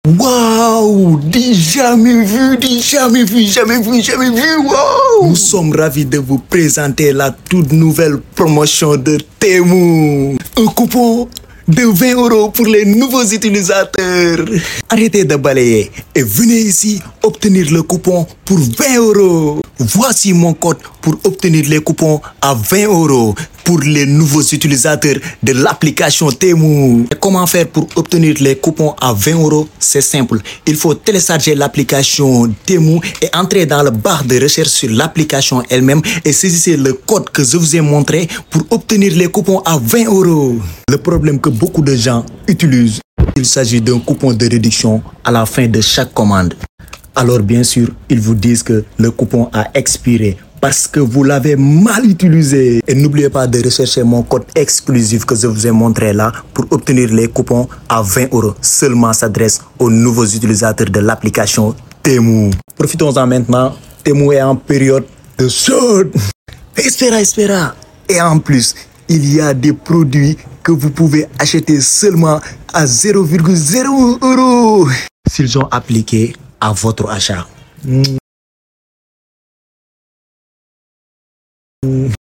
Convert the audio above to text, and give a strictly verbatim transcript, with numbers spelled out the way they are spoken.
Waouh, du jamais vu, du jamais vu, jamais vu, jamais vu, waouh. Nous sommes ravis de vous présenter la toute nouvelle promotion de Temu. Un coupon de vingt euros pour les nouveaux utilisateurs. Arrêtez de balayer et venez ici obtenir le coupon pour vingt euros. Voici mon code pour obtenir les coupons à vingt euros pour les nouveaux utilisateurs de l'application Temu. Et comment faire pour obtenir les coupons à vingt euros? C'est simple. Il faut télécharger l'application Temu et entrer dans le barre de recherche sur l'application elle-même et saisissez le code que je vous ai montré pour obtenir les coupons à vingt euros. Le problème que beaucoup de gens utilisent, il s'agit d'un coupon de réduction à la fin de chaque commande. Alors bien sûr, ils vous disent que le coupon a expiré parce que vous l'avez mal utilisé. Et n'oubliez pas de rechercher mon code exclusif que je vous ai montré là pour obtenir les coupons à vingt euros. Seulement s'adresse aux nouveaux utilisateurs de l'application Temu. Profitons-en maintenant. Temu est en période de solde. Espera, espera. Et en plus, il y a des produits que vous pouvez acheter seulement à zéro virgule zéro euros s'ils sont appliqués à votre achat. Mmh.